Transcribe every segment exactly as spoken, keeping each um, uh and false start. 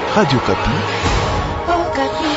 Radio Kapi. Oh, Kapi.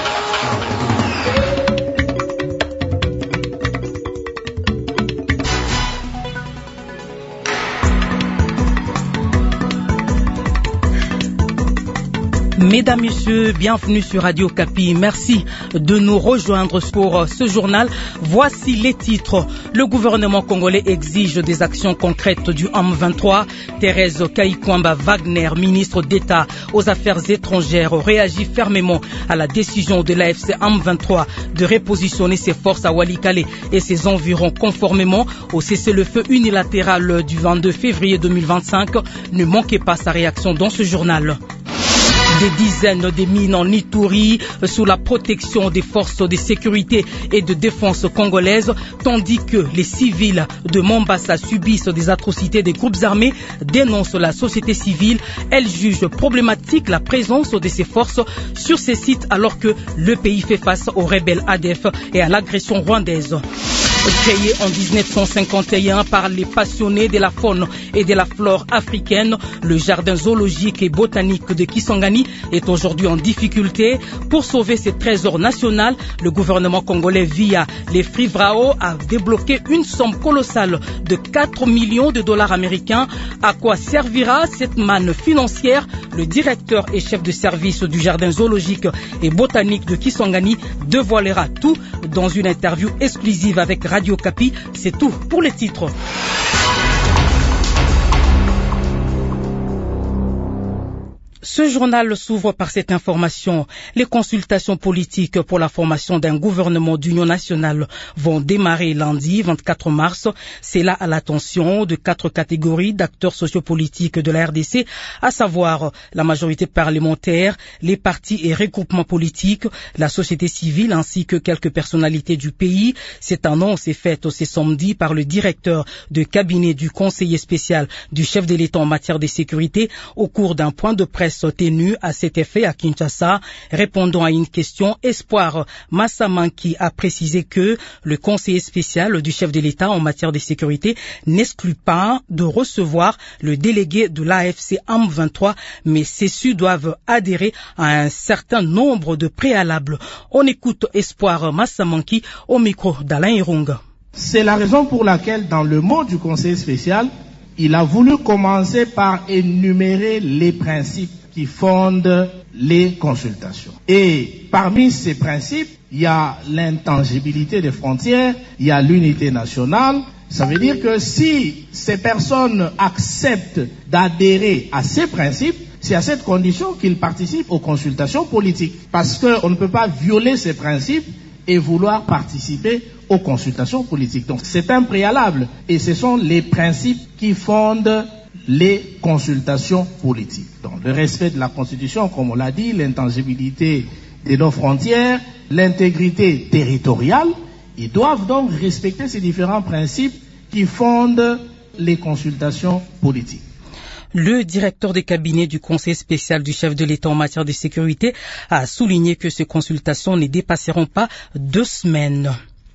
Mesdames, Messieurs, bienvenue sur Radio Kapi. Merci de nous rejoindre pour ce journal. Voici les titres. Le gouvernement congolais exige des actions concrètes du M vingt-trois. Thérèse Kayikwamba Wagner, ministre d'État aux Affaires étrangères, réagit fermement à la décision de l'A F C M vingt-trois de repositionner ses forces à Walikale et ses environs conformément au cessez-le-feu unilatéral du vingt-deux février deux mille vingt-cinq. Ne manquez pas sa réaction dans ce journal. Des dizaines de mines en Ituri sous la protection des forces de sécurité et de défense congolaises, tandis que les civils de Mombasa subissent des atrocités des groupes armés, dénonce la société civile. Elle juge problématique la présence de ces forces sur ces sites alors que le pays fait face aux rebelles A D F et à l'agression rwandaise. Créé en mille neuf cent cinquante et un par les passionnés de la faune et de la flore africaine, le jardin zoologique et botanique de Kisangani est aujourd'hui en difficulté. Pour sauver ses trésors nationaux, le gouvernement congolais, via les Frivrao, a débloqué une somme colossale de quatre millions de dollars américains. À quoi servira cette manne financière? Le directeur et chef de service du jardin zoologique et botanique de Kisangani dévoilera tout dans une interview exclusive avec Radio Kapi. C'est tout pour les titres. Ce journal s'ouvre par cette information. Les consultations politiques pour la formation d'un gouvernement d'union nationale vont démarrer lundi vingt-quatre mars. C'est là à l'attention de quatre catégories d'acteurs sociopolitiques de la R D C, à savoir la majorité parlementaire, les partis et regroupements politiques, la société civile ainsi que quelques personnalités du pays. Cette annonce est faite ce samedi par le directeur de cabinet du conseiller spécial du chef de l'État en matière de sécurité au cours d'un point de presse tenu à cet effet à Kinshasa. Répondant à une question, Espoir Massamanki a précisé que le conseiller spécial du chef de l'État en matière de sécurité n'exclut pas de recevoir le délégué de l'A F C M vingt-trois, mais ceux-ci doivent adhérer à un certain nombre de préalables. On écoute Espoir Massamanki au micro d'Alain Irunga. C'est la raison pour laquelle, dans le mot du conseiller spécial, il a voulu commencer par énumérer les principes qui fondent les consultations. Et parmi ces principes, il y a l'intangibilité des frontières, il y a l'unité nationale. Ça veut dire que si ces personnes acceptent d'adhérer à ces principes, c'est à cette condition qu'ils participent aux consultations politiques. Parce qu'on ne peut pas violer ces principes et vouloir participer aux consultations politiques. Donc c'est un préalable et ce sont les principes qui fondent les consultations politiques. Donc le respect de la Constitution, comme on l'a dit, l'intangibilité de nos frontières, l'intégrité territoriale, ils doivent donc respecter ces différents principes qui fondent les consultations politiques. Le directeur des cabinets du conseil spécial du chef de l'État en matière de sécurité a souligné que ces consultations ne dépasseront pas deux semaines.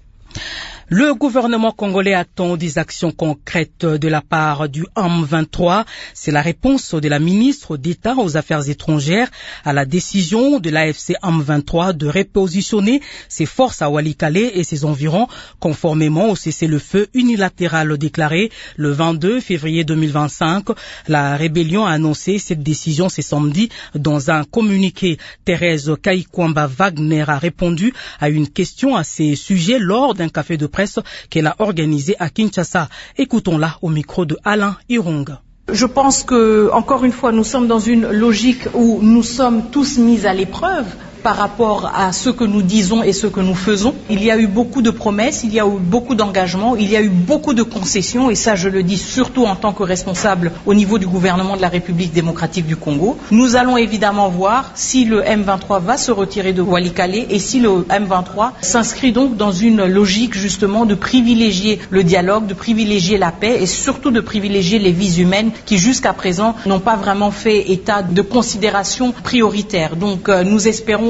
Le gouvernement congolais attend des actions concrètes de la part du M vingt-trois. C'est la réponse de la ministre d'État aux Affaires étrangères à la décision de l'A F C M vingt-trois de repositionner ses forces à Walikale et ses environs conformément au cessez-le-feu unilatéral déclaré le vingt-deux février deux mille vingt-cinq. La rébellion a annoncé cette décision ce samedi dans un communiqué. Thérèse Kayikwamba Wagner a répondu à une question à ces sujets lors d'un café de presse qu'elle a organisé à Kinshasa. Écoutons-la au micro de Alain Irunga. Je pense que, encore une fois, nous sommes dans une logique où nous sommes tous mis à l'épreuve par rapport à ce que nous disons et ce que nous faisons. Il y a eu beaucoup de promesses, il y a eu beaucoup d'engagements, il y a eu beaucoup de concessions, et ça je le dis surtout en tant que responsable au niveau du gouvernement de la République démocratique du Congo. Nous allons évidemment voir si le M vingt-trois va se retirer de Walikale et si le M vingt-trois s'inscrit donc dans une logique justement de privilégier le dialogue, de privilégier la paix et surtout de privilégier les vies humaines qui jusqu'à présent n'ont pas vraiment fait état de considérations prioritaires. Donc euh, nous espérons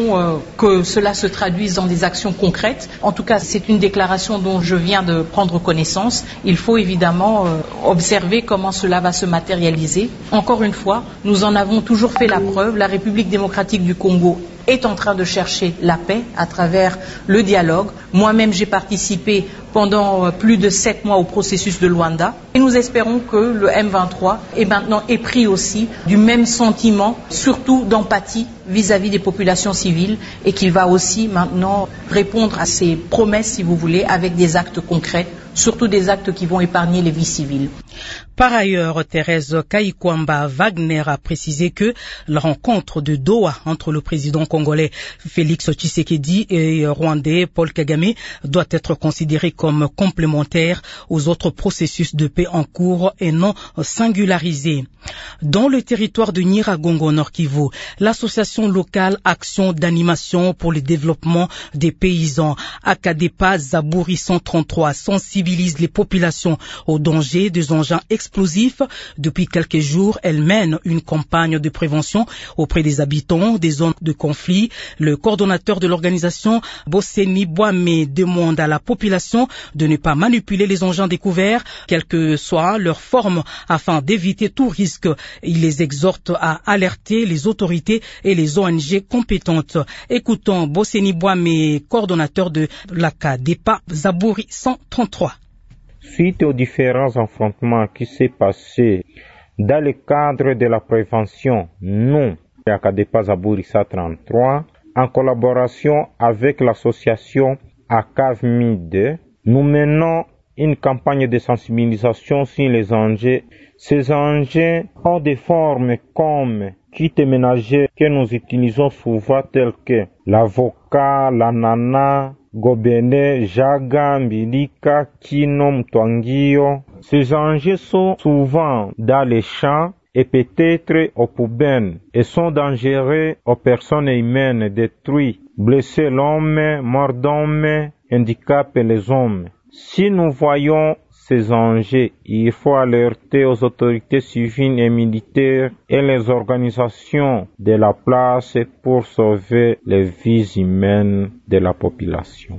souhaitons euh, que cela se traduise dans des actions concrètes. En tout cas, c'est une déclaration dont je viens de prendre connaissance. Il faut évidemment euh, observer comment cela va se matérialiser. Encore une fois, nous en avons toujours fait la preuve. La République démocratique du Congo est en train de chercher la paix à travers le dialogue. Moi-même, j'ai participé pendant plus de sept mois au processus de Luanda. Et nous espérons que le M vingt-trois est maintenant épris aussi du même sentiment, surtout d'empathie vis-à-vis des populations civiles, et qu'il va aussi maintenant répondre à ces promesses, si vous voulez, avec des actes concrets, surtout des actes qui vont épargner les vies civiles. Par ailleurs, Thérèse Kaikwamba Wagner a précisé que la rencontre de Doha entre le président congolais Félix Tshisekedi et rwandais Paul Kagame doit être considérée comme complémentaire aux autres processus de paix en cours et non singularisée. Dans le territoire de Nyiragongo, Nord Kivu, l'association locale Action d'animation pour le développement des paysans Akadepa Zaburi cent trente-trois sensibilise les populations au danger des engins explosifs. Depuis quelques jours, elle mène une campagne de prévention auprès des habitants des zones de conflit. Le coordonnateur de l'organisation, Boseni Boame, demande à la population de ne pas manipuler les engins découverts, quelle que soit leur forme, afin d'éviter tout risque. Il les exhorte à alerter les autorités et les O N G compétentes. Écoutons Boseni Boame, coordonnateur de l'Akadepa Zaburi cent trente-trois. Suite aux différents affrontements qui s'est passé dans le cadre de la prévention, nous, Akadepa Zaburi cent trente-trois, en collaboration avec l'association ACAVMID, nous menons une campagne de sensibilisation sur les engins. Ces engins ont des formes comme kits ménagers que nous utilisons souvent tels que l'avocat, l'ananas, Gobene, Jaga, Mbilika, Kino, Mtwangio. Ces engins sont souvent dans les champs et peut-être aux poubelles et sont dangereux aux personnes humaines, détruits, blessés l'homme, mordent l'homme, handicapent les hommes. Si nous voyons ces enjeux, il faut alerter aux autorités civiles et militaires et les organisations de la place pour sauver les vies humaines de la population.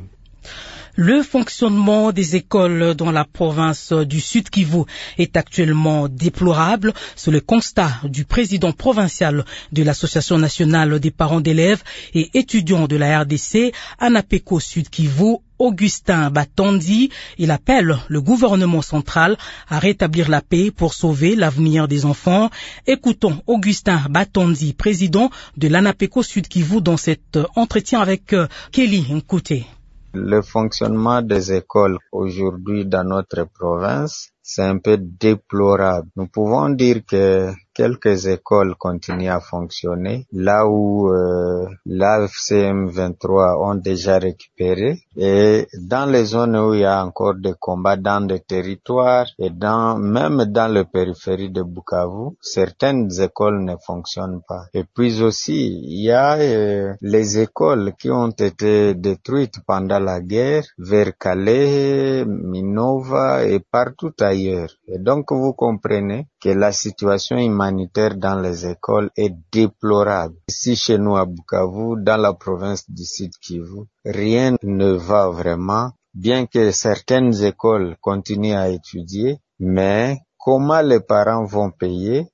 Le fonctionnement des écoles dans la province du Sud Kivu est actuellement déplorable. C'est le constat du président provincial de l'Association nationale des parents d'élèves et étudiants de la R D C, Anapeko Sud Kivu, Augustin Batondi. Il appelle le gouvernement central à rétablir la paix pour sauver l'avenir des enfants. Écoutons Augustin Batondi, président de l'Anapeko Sud Kivu, dans cet entretien avec Kelly Nkouté. Le fonctionnement des écoles aujourd'hui dans notre province, c'est un peu déplorable. Nous pouvons dire que quelques écoles continuent à fonctionner, là où euh, l'A F C M vingt-trois ont déjà récupéré, et dans les zones où il y a encore des combats dans des territoires et dans même dans le périphérie de Bukavu, certaines écoles ne fonctionnent pas. Et puis aussi, il y a euh, les écoles qui ont été détruites pendant la guerre vers Calais, Minova et partout ailleurs. Et donc vous comprenez que la situation humanitaire dans les écoles est déplorable. Ici chez nous à Bukavu, dans la province du Sud Kivu, rien ne va vraiment, bien que certaines écoles continuent à étudier, mais comment les parents vont payer?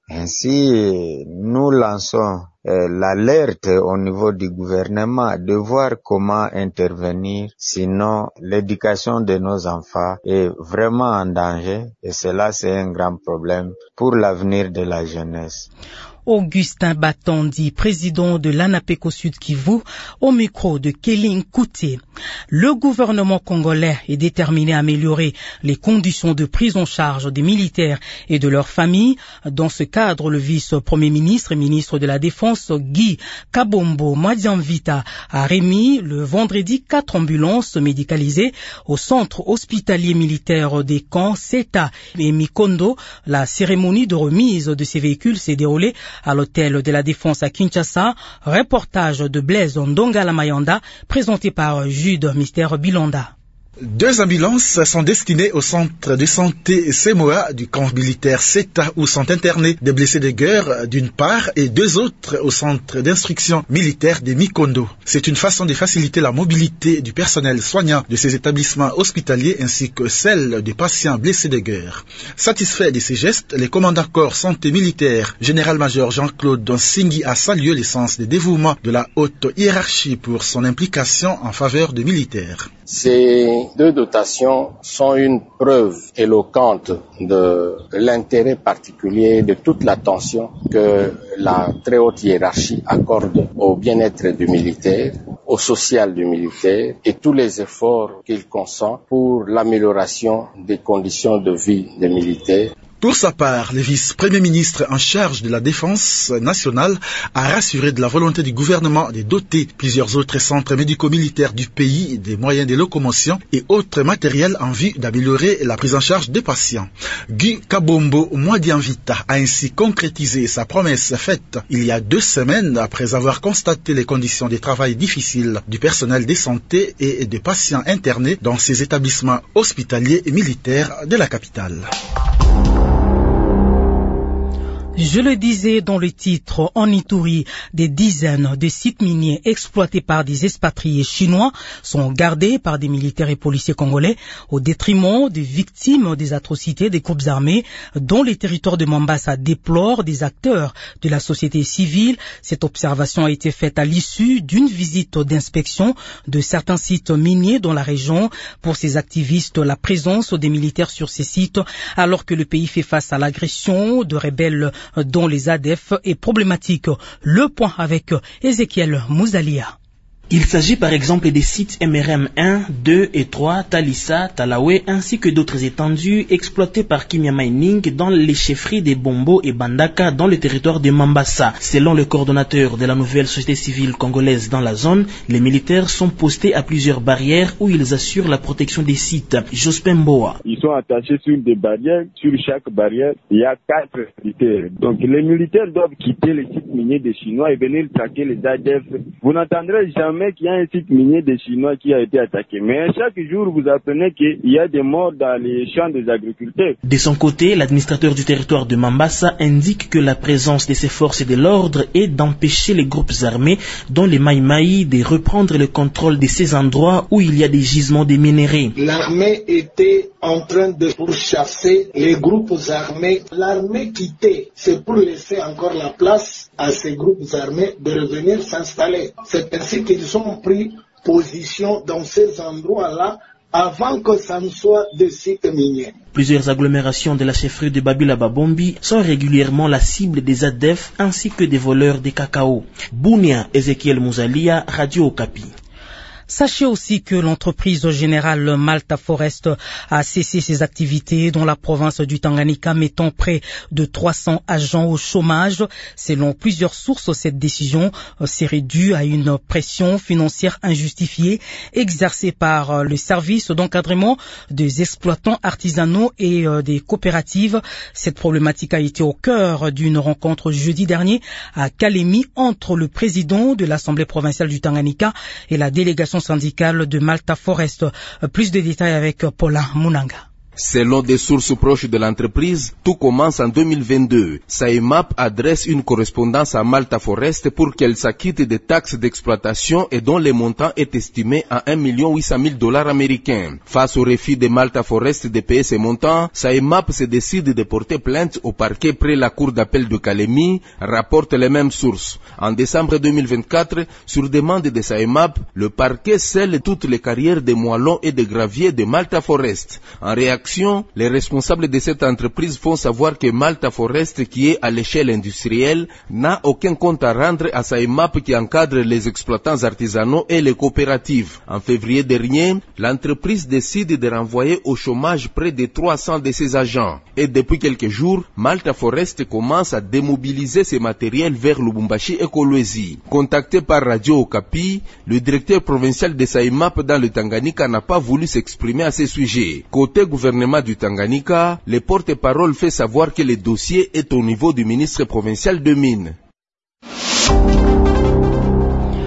Ainsi, nous lançons euh, l'alerte au niveau du gouvernement de voir comment intervenir, sinon l'éducation de nos enfants est vraiment en danger et cela c'est un grand problème pour l'avenir de la jeunesse. Augustin Batondi, président de l'Anapeko Sud Kivu, au micro de Kelly Nkouté. Le gouvernement congolais est déterminé à améliorer les conditions de prise en charge des militaires et de leurs familles. Dans ce cadre, le vice-premier ministre et ministre de la Défense, Guy Kabombo Mwadiamvita, a remis le vendredi quatre ambulances médicalisées au centre hospitalier militaire des camps Seta et Mikondo. La cérémonie de remise de ces véhicules s'est déroulée à l'hôtel de la Défense à Kinshasa. Reportage de Blaise Ndongala Mayanda, présenté par Jude Mister Bilonda. Deux ambulances sont destinées au centre de santé Semoa du camp militaire Seta où sont internés des blessés de guerre d'une part et deux autres au centre d'instruction militaire de Mikondo. C'est une façon de faciliter la mobilité du personnel soignant de ces établissements hospitaliers ainsi que celle des patients blessés de guerre. Satisfait de ces gestes, le commandant corps santé militaire, général-major Jean-Claude Donsingui a salué le sens de dévouement de la haute hiérarchie pour son implication en faveur des militaires. Ces deux dotations sont une preuve éloquente de l'intérêt particulier, de toute l'attention que la très haute hiérarchie accorde au bien-être du militaire, au social du militaire et tous les efforts qu'il consent pour l'amélioration des conditions de vie des militaires. Pour sa part, le vice-premier ministre en charge de la défense nationale a rassuré de la volonté du gouvernement de doter plusieurs autres centres médico-militaires du pays des moyens de locomotion et autres matériels en vue d'améliorer la prise en charge des patients. Guy Kabombo Mwadianvita a ainsi concrétisé sa promesse faite il y a deux semaines après avoir constaté les conditions de travail difficiles du personnel de santé et des patients internés dans ces établissements hospitaliers et militaires de la capitale. Je le disais dans le titre, en Ituri, des dizaines de sites miniers exploités par des expatriés chinois sont gardés par des militaires et policiers congolais au détriment des victimes des atrocités des groupes armés dont les territoires de Mombasa déplorent des acteurs de la société civile. Cette observation a été faite à l'issue d'une visite d'inspection de certains sites miniers dans la région. Pour ces activistes, la présence des militaires sur ces sites, alors que le pays fait face à l'agression de rebelles dont les A D F est problématique. Le point avec Ezekiel Mouzalia. Il s'agit par exemple des sites M R M un, deux et trois, Talissa, Talawe, ainsi que d'autres étendues exploitées par Kimia Mining dans les chefferies des Bombo et Bandaka dans le territoire de Mambasa. Selon le coordonnateur de la nouvelle société civile congolaise dans la zone, les militaires sont postés à plusieurs barrières où ils assurent la protection des sites. Jospin Mboa. Ils sont attachés sur des barrières. Sur chaque barrière, il y a quatre militaires. Donc les militaires doivent quitter les sites miniers des Chinois et venir traquer les A D F. Vous n'entendrez jamais qu'il y a un site minier des Chinois qui a été attaqué. Mais chaque jour, vous apprenez qu'il y a des morts dans les champs des agriculteurs. De son côté, l'administrateur du territoire de Mambasa indique que la présence de ces forces de l'ordre est d'empêcher les groupes armés, dont les Maïmaï, de reprendre le contrôle de ces endroits où il y a des gisements de minerais. L'armée était en train de pourchasser les groupes armés. L'armée quittait, c'est pour laisser encore la place à ces groupes armés de revenir s'installer. C'est ainsi qu'ils ont pris position dans ces endroits-là avant que ça ne soit des sites miniers. Plusieurs agglomérations de la chefferie de Babila Babombi sont régulièrement la cible des A D F ainsi que des voleurs de cacao. Bounia, Ezekiel Mouzalia, Radio Okapi. Sachez aussi que l'entreprise générale Malta Forest a cessé ses activités dans la province du Tanganyika, mettant près de trois cents agents au chômage. Selon plusieurs sources, cette décision serait due à une pression financière injustifiée exercée par le service d'encadrement des exploitants artisanaux et des coopératives. Cette problématique a été au cœur d'une rencontre jeudi dernier à Kalemi entre le président de l'Assemblée provinciale du Tanganyika et la délégation syndicale de Malta Forest. Plus de détails avec Paulin Munanga. Selon des sources proches de l'entreprise, tout commence en deux mille vingt-deux. Saemap adresse une correspondance à Malta Forest pour qu'elle s'acquitte des taxes d'exploitation et dont le montant est estimé à un million huit cent mille dollars américains. Face au refus de Malta Forest de payer ces montants, Saemap se décide de porter plainte au parquet près la cour d'appel de Kalemi, rapportent les mêmes sources. En décembre deux mille vingt-quatre, sur demande de Saemap, le parquet scelle toutes les carrières de moellons et de graviers de Malta Forest. En réaction, les responsables de cette entreprise font savoir que Malta Forest, qui est à l'échelle industrielle, n'a aucun compte à rendre à Saemap qui encadre les exploitants artisanaux et les coopératives. En février dernier, l'entreprise décide de renvoyer au chômage près de trois cents de ses agents. Et depuis quelques jours, Malta Forest commence à démobiliser ses matériels vers Lubumbashi et Kolwezi. Contacté par Radio Okapi, le directeur provincial de Saemap dans le Tanganyika n'a pas voulu s'exprimer à ce sujet. Côté gouvernement du Tanganyika, le porte-parole fait savoir que le dossier est au niveau du ministre provincial de Mines.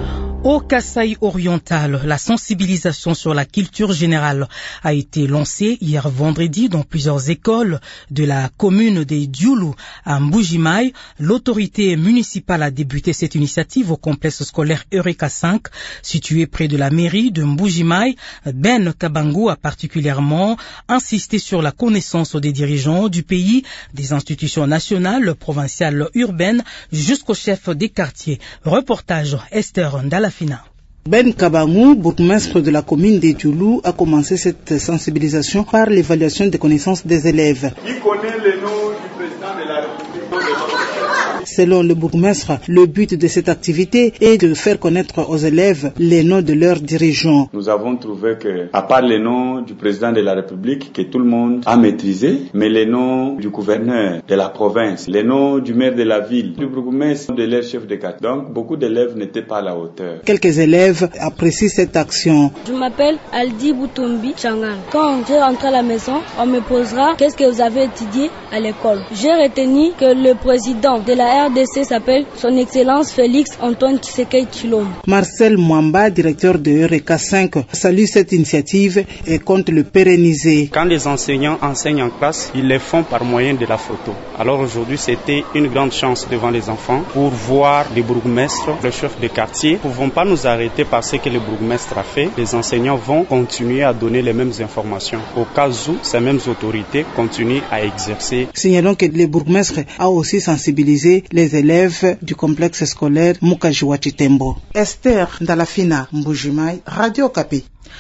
Au Kasaï oriental, la sensibilisation sur la culture générale a été lancée hier vendredi dans plusieurs écoles de la commune des Dioulou à Mbujimaï. L'autorité municipale a débuté cette initiative au complexe scolaire Eureka cinq situé près de la mairie de Mbujimaï. Ben Kabangu a particulièrement insisté sur la connaissance des dirigeants du pays, des institutions nationales, provinciales, urbaines, jusqu'au chef des quartiers. Reportage Esther Ndalafina. Ben Kabangu, bourgmestre de la commune des Dioulou, a commencé cette sensibilisation par l'évaluation des connaissances des élèves. Qui connaît le nom du président de la République? Selon le bourgmestre, le but de cette activité est de faire connaître aux élèves les noms de leurs dirigeants. Nous avons trouvé que, à part les noms du président de la République que tout le monde a maîtrisé, mais les noms du gouverneur de la province, les noms du maire de la ville, du bourgmestre, de leur chef de quartier. Donc, beaucoup d'élèves n'étaient pas à la hauteur. Quelques élèves apprécient cette action. Je m'appelle Aldi Boutombi Changan. Quand je rentre à la maison, on me posera qu'est-ce que vous avez étudié à l'école. J'ai retenu que le président de la R D C s'appelle Son Excellence Félix Antoine Tshisekedi Tshilombo. Marcel Mwamba, directeur de Eureka cinq, salue cette initiative et compte le pérenniser. Quand les enseignants enseignent en classe, ils le font par moyen de la photo. Alors aujourd'hui, c'était une grande chance devant les enfants pour voir les bourgmestres, le chef de quartier. Nous ne pouvons pas nous arrêter par ce que le bourgmestre a fait. Les enseignants vont continuer à donner les mêmes informations au cas où ces mêmes autorités continuent à exercer. Signalons que le bourgmestre a aussi sensibilisé les élèves du complexe scolaire Mukajiwachitembo. Esther Ndalafina, Mbujimaï, Radio Kapi.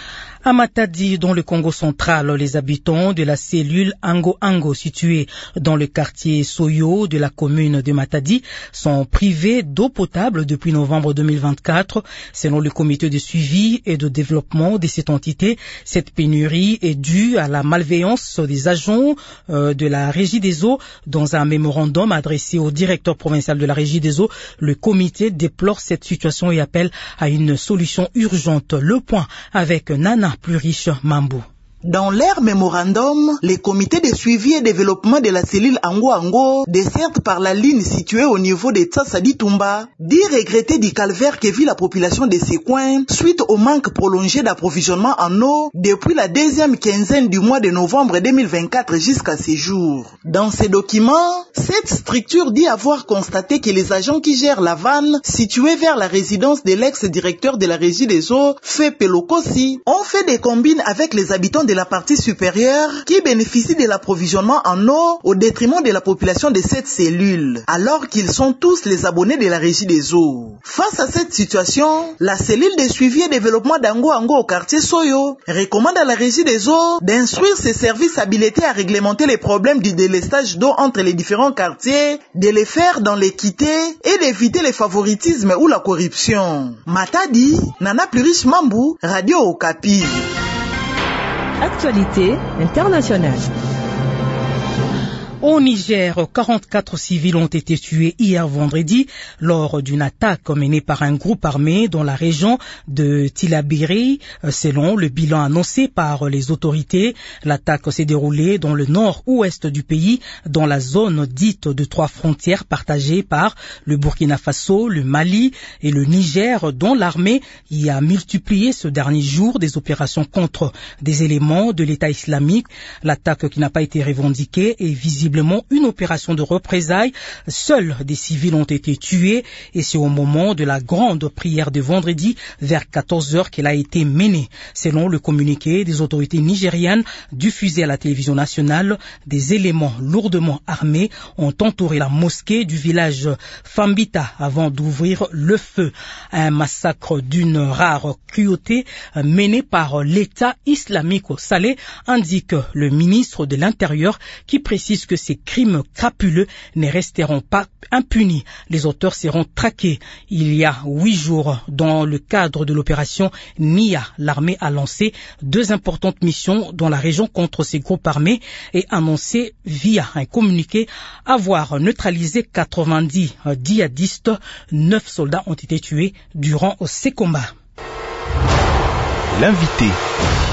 À Matadi, dans le Congo central, les habitants de la cellule Ango Ango, située dans le quartier Soyo de la commune de Matadi, sont privés d'eau potable depuis novembre deux mille vingt-quatre. Selon le comité de suivi et de développement de cette entité, cette pénurie est due à la malveillance des agents euh, de la Régie des eaux. Dans un mémorandum adressé au directeur provincial de la Régie des eaux, le comité déplore cette situation et appelle à une solution urgente. Le point avec Nana plus riche Mambou. Dans leur mémorandum, les comités de suivi et développement de la cellule Ango Ango, desserte par la ligne située au niveau de Tsassadi Tumba, dit regretter du calvaire que vit la population de ces coins suite au manque prolongé d'approvisionnement en eau depuis la deuxième quinzaine du mois de novembre deux mille vingt-quatre jusqu'à ces jours. Dans ces documents, cette structure dit avoir constaté que les agents qui gèrent la vanne située vers la résidence de l'ex-directeur de la Régie des eaux, Fé Pelokosi, ont fait des combines avec les habitants de la partie supérieure qui bénéficie de l'approvisionnement en eau au détriment de la population de cette cellule, alors qu'ils sont tous les abonnés de la Régie des eaux. Face à cette situation, la cellule de suivi et développement d'Ango Ango au quartier Soyo recommande à la Régie des eaux d'instruire ses services habilités à réglementer les problèmes du délestage d'eau entre les différents quartiers, de les faire dans l'équité et d'éviter les favoritismes ou la corruption. Matadi, Nana Plurish Mambou, Radio Okapi. Actualité internationale. Au Niger, quarante-quatre civils ont été tués hier vendredi lors d'une attaque menée par un groupe armé dans la région de Tillabéri. Selon le bilan annoncé par les autorités, l'attaque s'est déroulée dans le nord-ouest du pays, dans la zone dite de trois frontières partagées par le Burkina Faso, le Mali et le Niger, dont l'armée y a multiplié ce dernier jour des opérations contre des éléments de l'État islamique. L'attaque qui n'a pas été revendiquée est visiblement une opération de représailles. Seuls des civils ont été tués et c'est au moment de la grande prière de vendredi vers quatorze heures qu'elle a été menée. Selon le communiqué des autorités nigérianes diffusé à la télévision nationale, des éléments lourdement armés ont entouré la mosquée du village Fambita avant d'ouvrir le feu. Un massacre d'une rare cruauté mené par l'État islamique au Salé, indique le ministre de l'Intérieur, qui précise que ces crimes crapuleux ne resteront pas impunis. Les auteurs seront traqués. Il y a huit jours, dans le cadre de l'opération Nia, l'armée a lancé deux importantes missions dans la région contre ces groupes armés et annoncé via un communiqué avoir neutralisé quatre-vingt-dix djihadistes. Neuf soldats ont été tués durant ces combats. L'invité.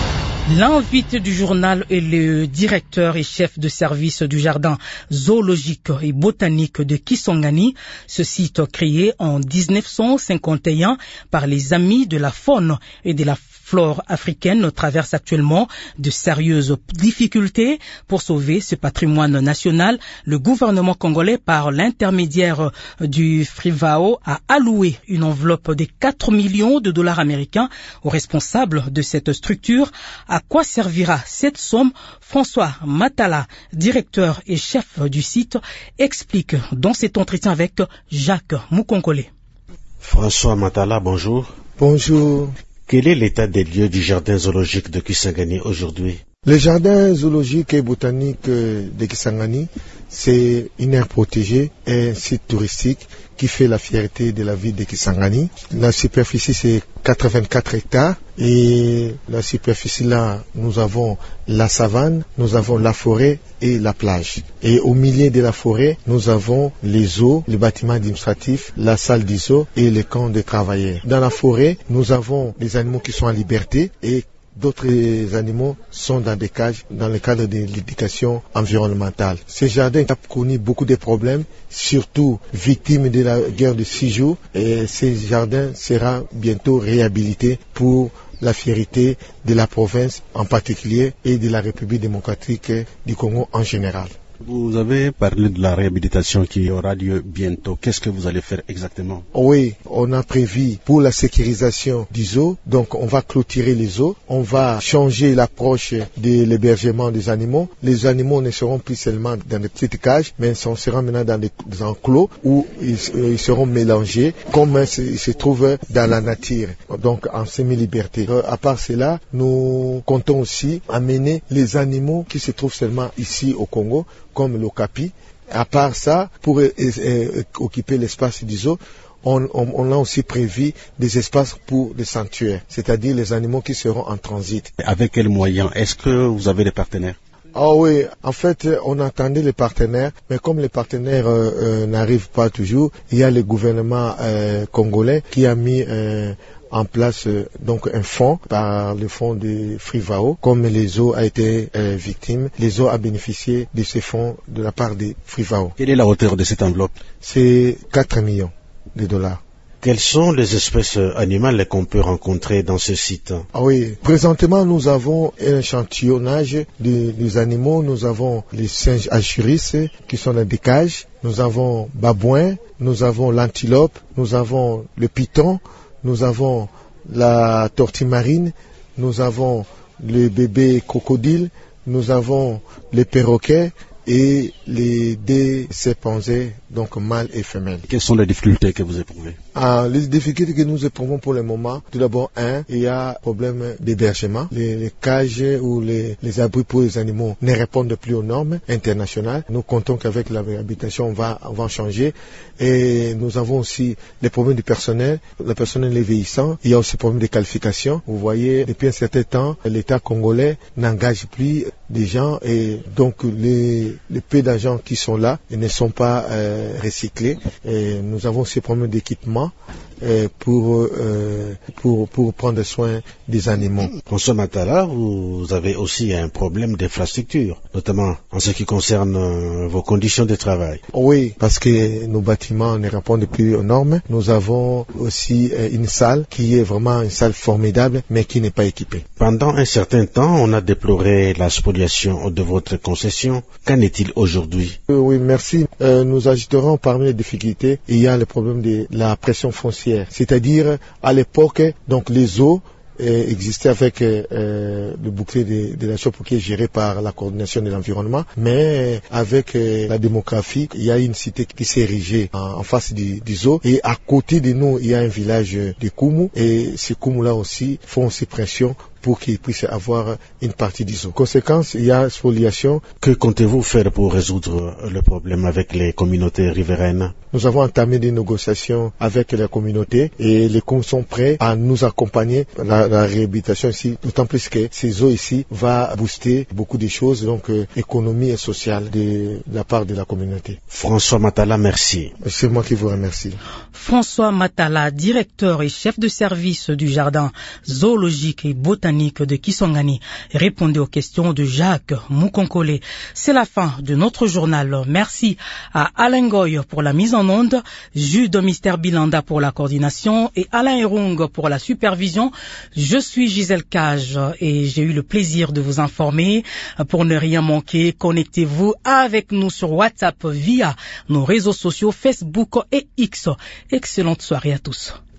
L'invité du journal est le directeur et chef de service du jardin zoologique et botanique de Kisangani. Ce site créé en dix-neuf cent cinquante et un par les amis de la faune et de la flore africaine traverse actuellement de sérieuses difficultés. Pour sauver ce patrimoine national, le gouvernement congolais, par l'intermédiaire du FRIVAO, a alloué une enveloppe de quatre millions de dollars américains aux responsables de cette structure. À quoi servira cette somme? François Matala, directeur et chef du site, explique dans cet entretien avec Jacques Moukonkole. François Matala, bonjour. Bonjour. Quel est l'état des lieux du jardin zoologique de Kisangani aujourd'hui? Le jardin zoologique et botanique de Kisangani, c'est une aire protégée et un site touristique qui fait la fierté de la ville de Kisangani. La superficie, c'est quatre-vingt-quatre hectares et la superficie là, nous avons la savane, nous avons la forêt et la plage. Et au milieu de la forêt, nous avons les eaux, les bâtiments administratifs, la salle des eaux et les camps de travailleurs. Dans la forêt, nous avons les animaux qui sont en liberté et d'autres animaux sont dans des cages dans le cadre de l'éducation environnementale. Ce jardin a connu beaucoup de problèmes, surtout victime de la guerre de six jours. Et ce jardin sera bientôt réhabilité pour la fierté de la province en particulier et de la République démocratique du Congo en général. Vous avez parlé de la réhabilitation qui aura lieu bientôt. Qu'est-ce que vous allez faire exactement? Oui, on a prévu pour la sécurisation du zoo. Donc, on va clôturer les zoos. On va changer l'approche de l'hébergement des animaux. Les animaux ne seront plus seulement dans des petites cages, mais on sera maintenant dans des enclos où ils, ils seront mélangés comme ils se trouvent dans la nature, donc en semi-liberté. Euh, à part cela, nous comptons aussi amener les animaux qui se trouvent seulement ici au Congo, comme l'Okapi. À part ça, pour euh, euh, occuper l'espace du zoo, on, on, on a aussi prévu des espaces pour des sanctuaires, c'est-à-dire les animaux qui seront en transit. Avec quels moyens? Est-ce que vous avez des partenaires? Ah oui, en fait, on attendait les partenaires, mais comme les partenaires euh, euh, n'arrivent pas toujours, il y a le gouvernement euh, congolais qui a mis euh, en place euh, donc un fonds par le fonds de FRIVAO. Comme les zoos a été euh, victime, les zoos a bénéficié de ce fonds de la part de FRIVAO. Quelle est la hauteur de cette enveloppe? C'est quatre millions de dollars. Quelles sont les espèces animales qu'on peut rencontrer dans ce site? Ah oui, présentement nous avons un échantillonnage des, des animaux. Nous avons les singes achuris qui sont dans des cages. Nous avons babouins, nous avons l'antilope, nous avons le python, nous avons la tortue marine, nous avons le bébé crocodile, nous avons les perroquets et les deux chimpanzés, donc mâles et femelles. Quelles sont les difficultés que vous éprouvez? Ah, les difficultés que nous éprouvons pour le moment, tout d'abord, un, il y a problème d'hébergement. Les, les cages ou les, les abris pour les animaux ne répondent plus aux normes internationales. Nous comptons qu'avec la réhabilitation, on va, on va en changer. Et nous avons aussi les problèmes du personnel. Le personnel est vieillissant. Il y a aussi des problèmes de qualification. Vous voyez, depuis un certain temps, l'État congolais n'engage plus des gens et donc les, les peu d'agents qui sont là ne sont pas euh, recyclés. Et nous avons ces problèmes d'équipement pour, euh, pour, pour prendre soin des animaux. François Matala, vous avez aussi un problème d'infrastructure, notamment en ce qui concerne euh, vos conditions de travail. Oui, parce que nos bâtiments ne répondent plus aux normes. Nous avons aussi euh, une salle qui est vraiment une salle formidable, mais qui n'est pas équipée. Pendant un certain temps, on a déploré la spoliation de votre concession. Qu'en est-il aujourd'hui? euh, Oui, merci. Euh, nous ajouterons parmi les difficultés, il y a le problème de la pression foncière. C'est-à-dire, à l'époque, donc les eaux euh, existaient avec euh, le bouclier de, de la Chopo qui est géré par la coordination de l'environnement, mais avec euh, la démographie, il y a une cité qui s'est érigée en, en face du, du zoo, et à côté de nous, il y a un village de Koumou, et ces Koumou-là aussi font aussi pression pour qu'ils puissent avoir une partie du zoo. Conséquence, il y a spoliation. Que comptez-vous faire pour résoudre le problème avec les communautés riveraines? Nous avons entamé des négociations avec les communautés et les communes sont prêts à nous accompagner dans la, la réhabilitation ici, d'autant plus que ces eaux ici va booster beaucoup de choses, donc euh, économie et sociale de, de la part de la communauté. François Matala, merci. C'est moi qui vous remercie. François Matala, directeur et chef de service du jardin zoologique et botanique botanique de Kisangani répondait aux questions de Jacques Mukonkole. C'est la fin de notre journal. Merci à Alain Goy pour la mise en onde, Jude Mister Bilanda pour la coordination et Alain Erung pour la supervision. Je suis Gisèle Cage et j'ai eu le plaisir de vous informer. Pour ne rien manquer, connectez-vous avec nous sur WhatsApp via nos réseaux sociaux Facebook et X. Excellente soirée à tous.